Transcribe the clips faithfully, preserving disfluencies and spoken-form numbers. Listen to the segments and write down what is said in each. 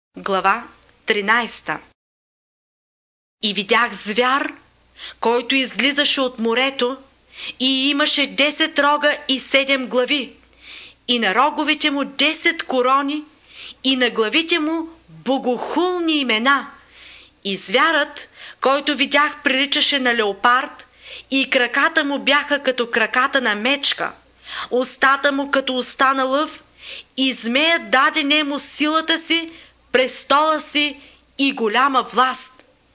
Глава тринайсета. И видях звяр, който излизаше от морето и имаше десет рога и седем глави, и на роговете му десет корони, и на главите му богохулни имена. И звярат, който видях, приличаше на леопард, и краката му бяха като краката на мечка, устата му като уста на лъв, и змеят даде нему силата си, престола си и голяма власт.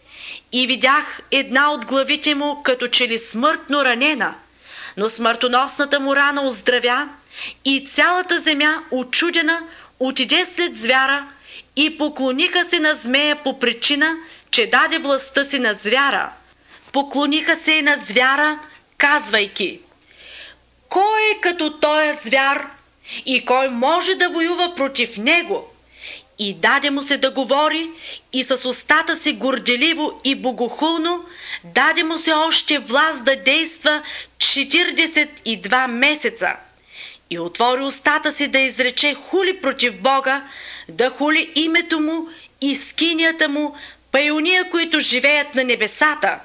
И видях една от главите му като че ли смъртно ранена, но смъртоносната му рана оздравя, и цялата земя, учудена, отиде след звяра и поклониха се на змея по причина, че даде властта си на звяра. Поклониха се и на звяра, казвайки: кой е като тоя звяр и кой може да воюва против него? И даде му се да говори, и с устата си горделиво и богохулно даде му се още власт да действа четиридесет и два месеца. И отвори устата си да изрече хули против Бога, да хули името му и скинията му, па и уния, които живеят на небесата,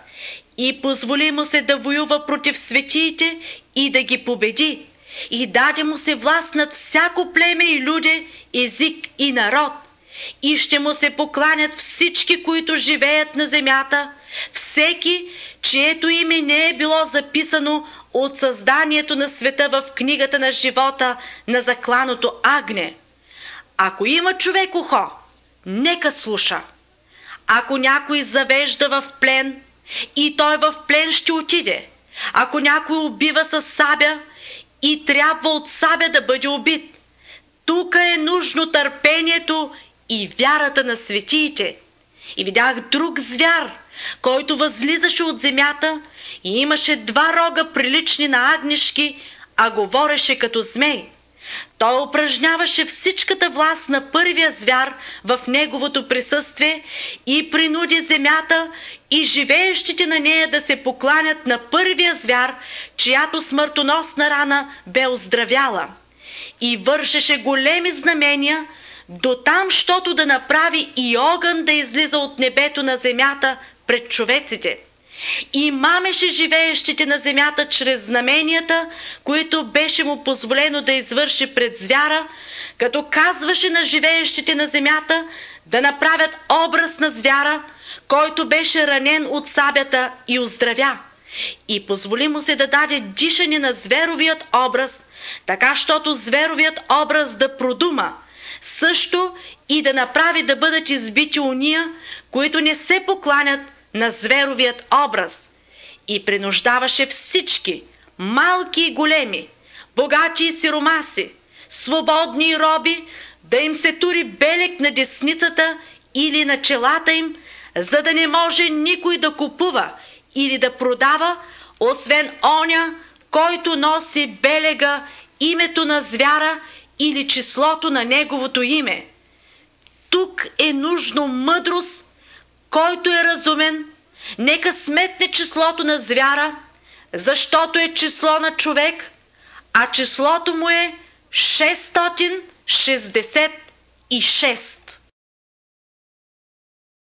и позволи му се да воюва против светиите и да ги победи. И даде му се власт над всяко племе и люде, език и народ. И ще му се покланят всички, които живеят на земята, всеки, чието име не е било записано от създанието на света в книгата на живота на закланото агне. Ако има човек ухо, нека слуша. Ако някой завежда в плен, и той в плен ще отиде. Ако някой убива с сабя, и трябва от сабя да бъде убит. Тук е нужно търпението и вярата на светиите. И видях друг звяр, който възлизаше от земята и имаше два рога прилични на агнешки, а говореше като змей. Той упражняваше всичката власт на първия звяр в неговото присъствие и принуди земята и живеещите на нея да се покланят на първия звяр, чиято смъртоносна рана бе оздравяла. И вършеше големи знамения, до там, щото да направи и огън да излиза от небето на земята пред човеците. И мамеше живеещите на земята чрез знаменията, които беше му позволено да извърши пред звяра, като казваше на живеещите на земята да направят образ на звяра, който беше ранен от сабята и оздравя. И позволи му се да даде дишане на зверовият образ, така щото зверовият образ да продума, също и да направи да бъдат избити уния, които не се покланят на зверовият образ. И принуждаваше всички, малки и големи, богати и сиромаси, свободни и роби, да им се тури белег на десницата или на челата им, за да не може никой да купува или да продава, освен оня, който носи белега, името на звяра или числото на неговото име. Тук е нужно мъдрост. Който е разумен, нека сметне числото на звяра, защото е число на човек, а числото му е шестстотин шестдесет и шест.